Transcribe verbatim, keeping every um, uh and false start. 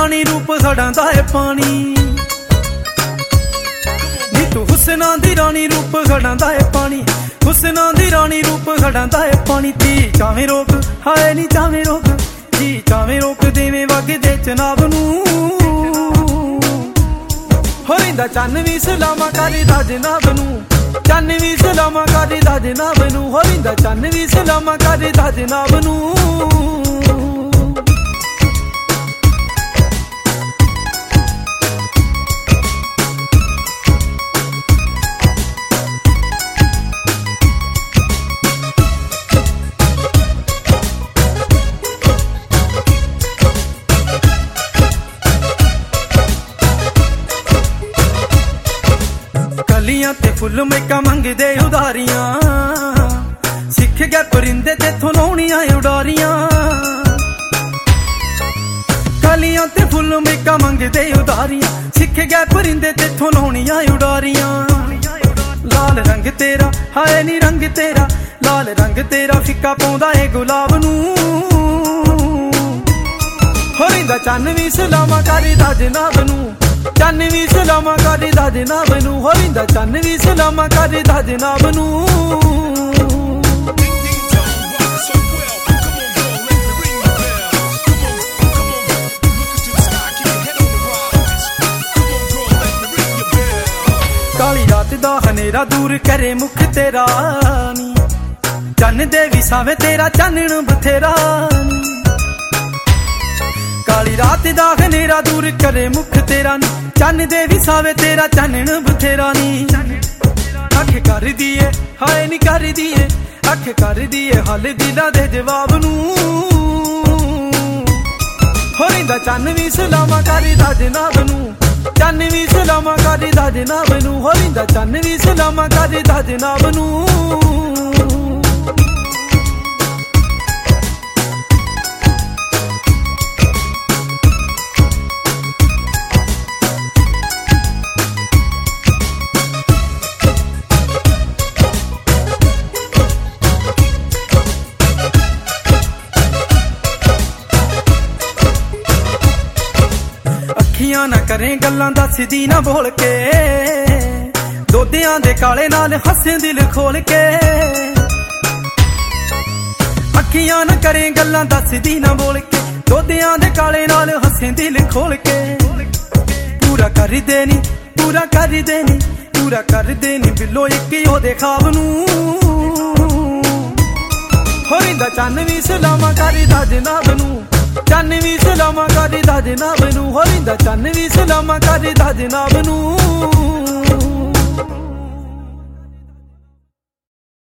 रानी रूप सड़ां दा है पानी नी तू हुस्नां दी रानी रूप सड़ां दा है पानी हुस्नां दी रानी रूप सड़ां दा है पानी ती चावें रोक हाय नी चावें रोक जी चावें रोक देवें वगदे चनाब नूं होइंदा चन्न वी सलामा करदा जनाब नूं चन्न वी सलामा करदा जनाब नूं होइंदा चन्न वी सलामा करदा जनाब नूं कलियां ते फुल मेका मंगदे उधारियां सिख गए परिंदे तेथों लाउणियां उडारियां कलियां ते फुल मेका मंगदे उधारियां सिख गए परिंदे तेथों लाउणियां उडारियां लाल रंग तेरा हाय नी रंग तेरा लाल रंग तेरा फिक्का पाउंदा ए गुलाब नूं होइंदा चन्न वी सलामा करदा जनाब नूं चन्न वी सलामा करदा जनाब नूं होइंदा चन्न वी सलामा करदा जनाब नूं काली रात दा हनेरा दूर करे मुख तेरा नी चन्न दे विसावे तेरा चानण बथेरा नी काली रात दा हनेरा दूर करे मुख तेरा नी चन्न दे विसावे तेरा चानण बथेरा नी अख कर दिए हाय नी कर दिए अख कर दिए हल दिला दे जवाब नूं होइंदा चन्न वी सलामा करदा जनाब नूं चन्न वी सलामा करदा जनाब नूं होइंदा चन्न वी सलामा करदा जनाब नूं अखियां ना करें गल्लां दसदी ना बोल के दोदियां दे काले नाल हसे दिल खोल के अखियां ना करें गल्लां दसदी ना बोल के दोदियां दे काले नाल हसे दिल खोल के पूरा कर देनी पूरा कर देनी पूरा कर देनी बिलो इक ओदे ख्वाब नूं होइंदा चन्न वी सलामा करदा जनाब नूं चन्न वी सलामा करदा जनाब नूं होइंदा चन्न वी सलामा करदा जनाब नूं